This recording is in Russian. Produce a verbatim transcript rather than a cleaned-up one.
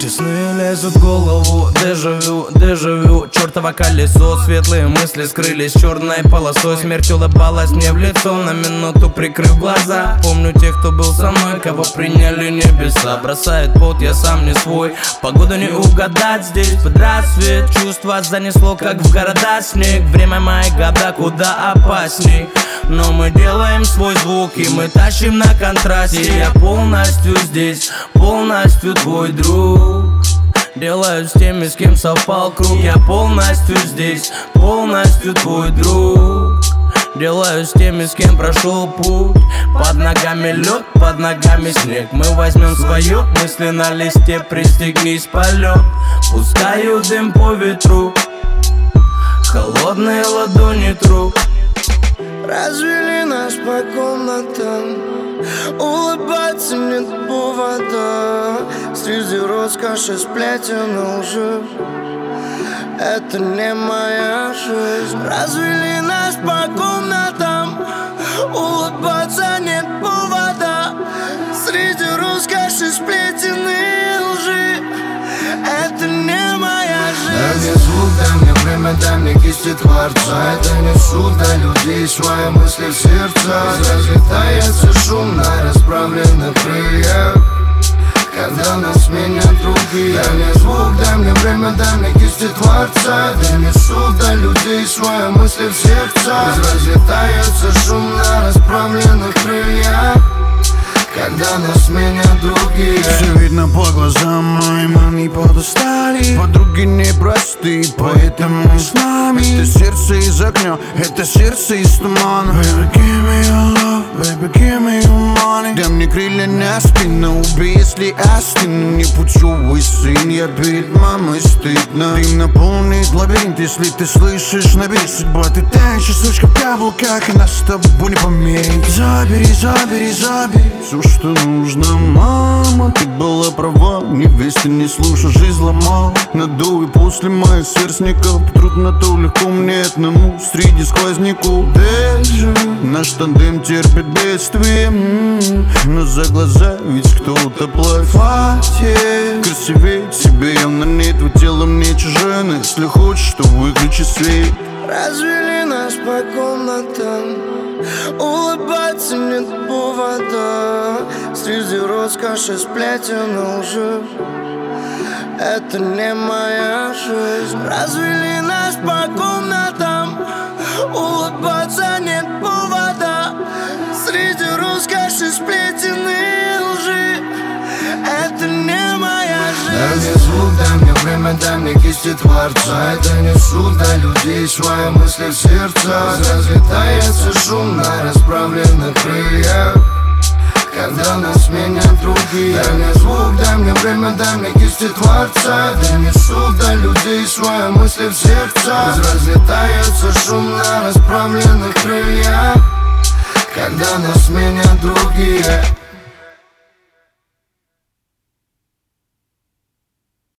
Эти сны лезут в голову, дежавю, дежавю. Чёртово колесо, светлые мысли скрылись черной полосой. Смерть улыбалась мне в лицо, на минуту прикрыв глаза. Помню тех, кто был со мной, кого приняли небеса. Бросает пот, я сам не свой, погоду не угадать здесь. Под рассвет чувства занесло, как в города снег. Время мои года куда опасней, но мы делаем свой звук и мы тащим на контрасте. Я полностью здесь, полностью твой друг. Делаю с теми, с кем совпал круг. Я полностью здесь, полностью твой друг. Делаю с теми, с кем прошел путь. Под ногами лед, под ногами снег. Мы возьмем свое, мысли на листе, пристегнись, полет. Пускаю дым по ветру, холодные ладони тру. Развели нас по комнатам, улыбаться нет повода. Среди роскоши сплетен и лжи, это не моя жизнь. Развели нас по комнатам, улыбаться нет повода. Среди роскоши сплетен и лжи, это не моя жизнь. Дай мне звук, дай мне время, дай мне кисти Творца. Это не шут, дай людей свои мысли в сердца. Разлетается шум на расправленных крыльях, когда нас сменят другие. Дай мне звук, дай мне время, дай мне кисти Творца. Дай мне шут, дай людей свои мысли в сердца. Разлетается шум на расправленных крыльях, когда нас сменят другие. Все видно по глазам моим, они подустали. Подруги непростые, поэтому с нами. Это сердце из огня, это сердце из тумана. Baby, give me your love, baby, give me your money. Дай мне крылья на спину, убей, если остыну. Непутевый сын, я перед мамой стыдно. Ты наполнит лабиринт, если ты слышишь, набери судьба. Ты тающая сучка в каблуках, и нас с тобой не померить. Забери, забери, забери все, что нужно, мама. Ты была права, невесты не слушай, жизнь ломал. Надул и после моих сверстников трудно, то легко мне одному среди сквозняков. Дежа, наш тандем терпит бедствие, м-м-м. Но за глаза ведь кто-то платит. Красивее тебе явно нет, твое тело мне чужое. Но если хочешь, то выключи свет. Развели нас по комнатам, улыбаться нет повода. Среди роскоши сплетен и лжи, это не моя жизнь. Развели нас по комнатам, улыбаться нет повода. Среди роскоши сплетен и лжи, это не моя жизнь. Дай мне звук, дай мне время, дай мне кисти Творца. Это не шут, дай людей свои мысли в сердца. Разлетается шум на расправленных крыльях, когда нас сменят другие. Дай мне звук, дай мне время, дай мне кисти Творца. Дай мне шут, дай людей свои мысли в сердца. Разлетается шум на расправленных крыльях, когда нас сменят другие.